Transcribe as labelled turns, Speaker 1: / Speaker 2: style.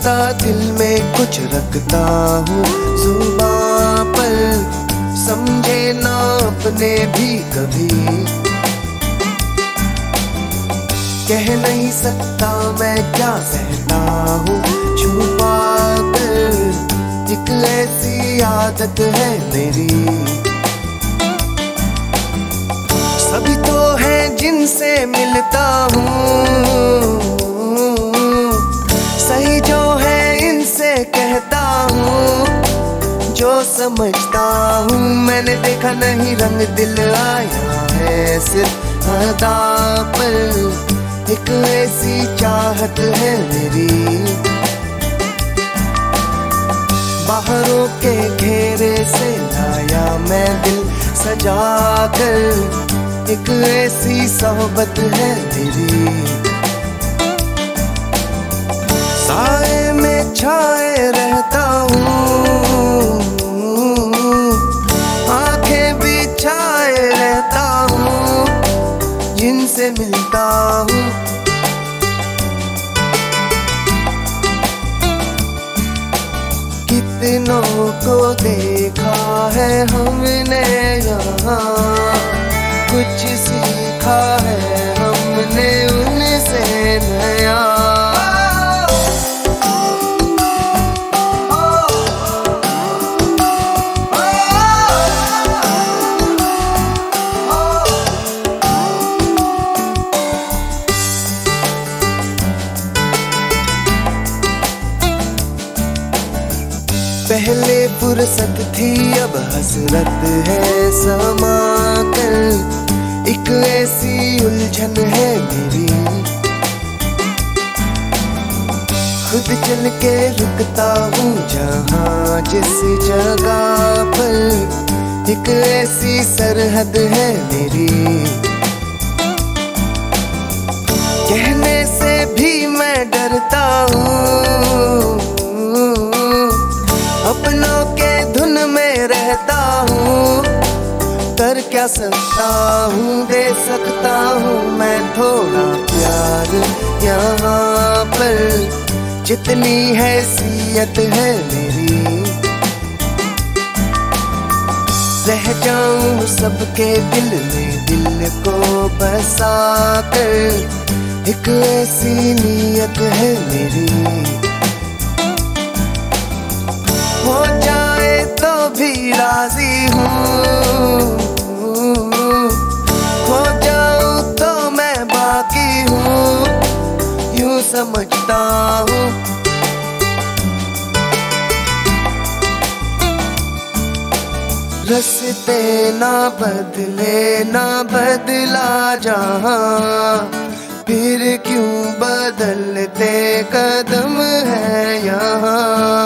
Speaker 1: पता दिल में कुछ रखता हूँ जुबां पर, समझे ना अपने भी कभी। कह नहीं सकता मैं क्या सहता हूँ छुपा कर, एक ऐसी आदत है मेरी। सभी तो है जिनसे मिलता हूँ, सही जो है इनसे कहता हूँ, जो समझता हूँ। मैंने देखा नहीं रंग दिल आया है सिर्फ अदा पर, एक ऐसी चाहत है मेरी। बाहरों के घेरे से लाया मैं दिल सजा कर, एक ऐसी सोहबत है मेरी। साए में छाए रहता हूँ, आंखें बिछाए रहता हूँ, जिनसे मिलता हूँ। कितनों को देखा है हमने यहाँ, कुछ सीखा है हमने उनसे नया। पहले फुर्सत थी अब हसरत है समा कर, एक ऐसी उलझन है मेरी। खुद चल के रुकता हूँ जहाँ जिस जगह पर, एक ऐसी सरहद है मेरी। कहने से भी मैं डरता हूँ, अपनों के धुन में रहता हूँ। कर क्या सकता हूँ, दे सकता हूँ मैं थोड़ा प्यार यहाँ पर, जितनी हैसियत है मेरी। रह जाऊँ सबके दिल में दिल को बसा कर, एक ऐसी नीयत है मेरी। हो जाए तो भी राजी हूँ, हो जाऊँ तो मैं बाकी हूँ, यूं समझता हूँ। रास्ते ना बदले ना बदला जहाँ, फिर क्यों बदलते कदम है यहाँ।